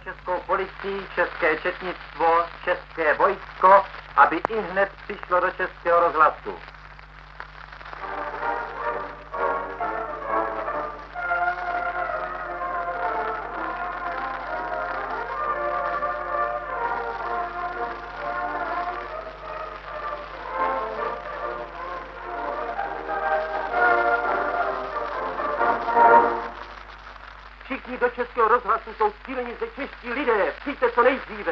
českou policii, české četnictvo, české vojsko, aby ihned přišlo do Českého rozhlasu. Všichni do Českého rozhlasu jsou cíleni zde čeští lidé. Přijďte co nejdříve.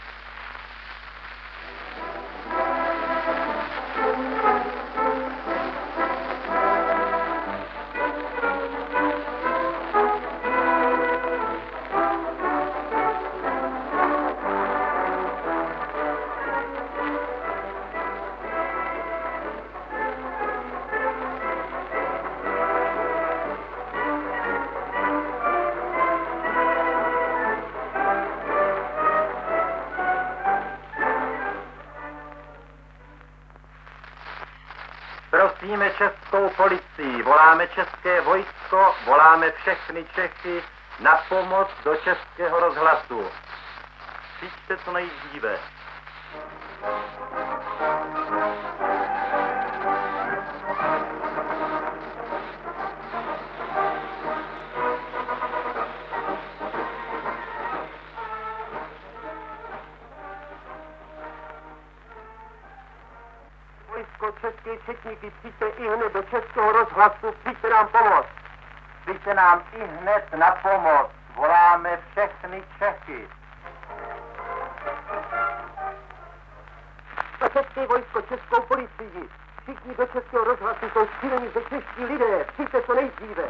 Prosíme českou policii, voláme české vojsko, voláme všechny Čechy na pomoc do Českého rozhlasu. Přijďte co nejdříve. České četníky, přijďte ihned do Českého rozhlasu, přijďte nám pomoct. Přijďte nám ihned na pomoc, voláme všechny Čechy. České vojsko, českou policii, všichni do Českého rozhlasu jsou stříleni ze čeští lidé, přijďte co nejdříve.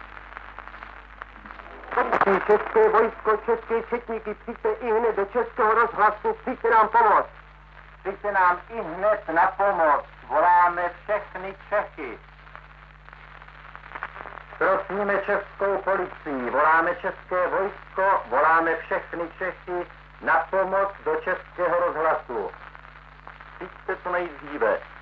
České vojsko, české četníky, přijďte ihned do Českého rozhlasu, přijďte nám pomoct. Přijďte nám ihned na pomoc, voláme všechny Čechy. Prosíme českou policii, voláme české vojsko, voláme všechny Čechy na pomoc do Českého rozhlasu. Přijďte co nejdříve.